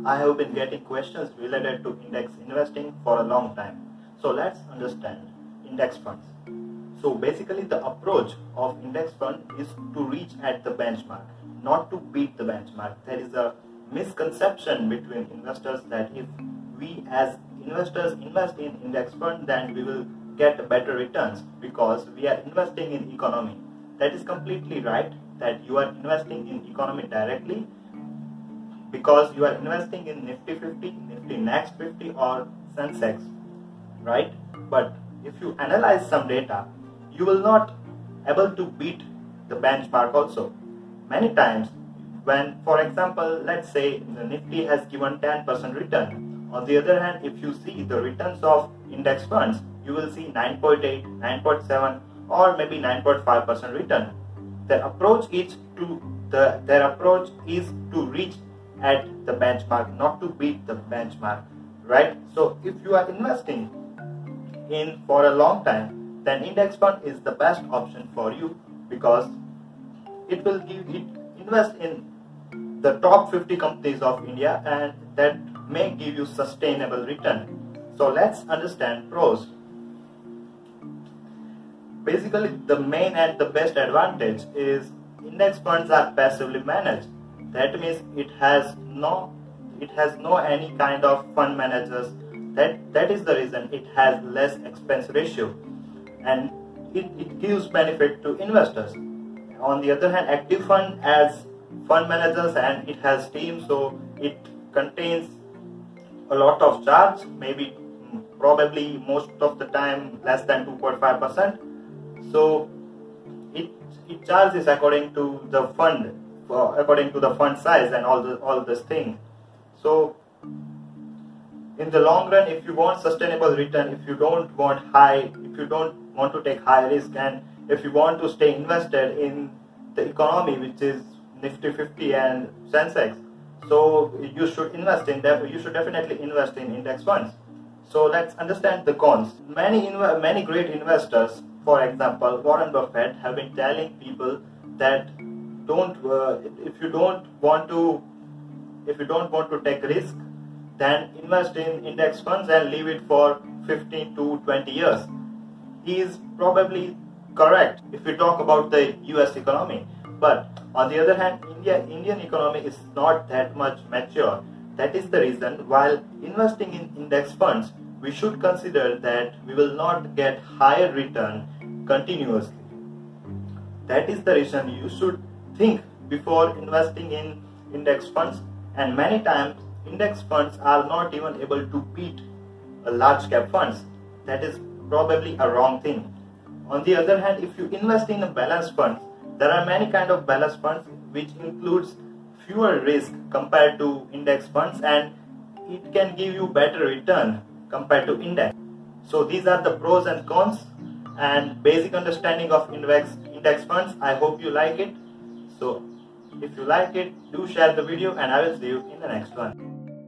I have been getting questions related to index investing for a long time. So let's understand index funds. So basically the approach of index fund is to reach at the benchmark, not to beat the benchmark. There is a misconception between investors that if we as investors invest in index fund, then we will get better returns because we are investing in economy. That is completely right, that you are investing in economy directly because you are investing in Nifty 50, Nifty Next 50 or Sensex, right? But if you analyze some data, you will not able to beat the benchmark also. Many times when, for example, let's say the Nifty has given 10% return. On the other hand, if you see the returns of index funds, you will see 9.8, 9.7 or maybe 9.5% return. Their approach is to reach at the benchmark, not to beat the benchmark, right? So if you are investing in for a long time, then index fund is the best option for you because it will invest in the top 50 companies of India, and that may give you sustainable return. So let's understand pros. Basically, the main and the best advantage is index funds are passively managed. That means it has no any kind of fund managers. That is the reason it has less expense ratio, and it gives benefit to investors. On the other hand, active fund has fund managers and it has teams, so it contains a lot of charge, maybe probably most of the time less than 2.5%. So it charges according to the fund, according to the fund size and all this thing. So in the long run, if you want sustainable return, if you don't want to take high risk, and if you want to stay invested in the economy, which is Nifty 50 and Sensex, so you should definitely invest in index funds. So let's understand the cons. Many great investors, for example Warren Buffett, have been telling people that if you don't want to take risk, then invest in index funds and leave it for 15 to 20 years. He is probably correct if we talk about the US economy. But on the other hand, Indian economy is not that much mature. That is the reason while investing in index funds, we should consider that we will not get higher return continuously. That is the reason you should think before investing in index funds, and many times index funds are not even able to beat large cap funds. That is probably a wrong thing. On the other hand, if you invest in a balanced fund, there are many kind of balanced funds which includes fewer risk compared to index funds, and it can give you better return compared to index. So these are the pros and cons and basic understanding of index funds. I hope you like it. So if you like it, do share the video, and I will see you in the next one.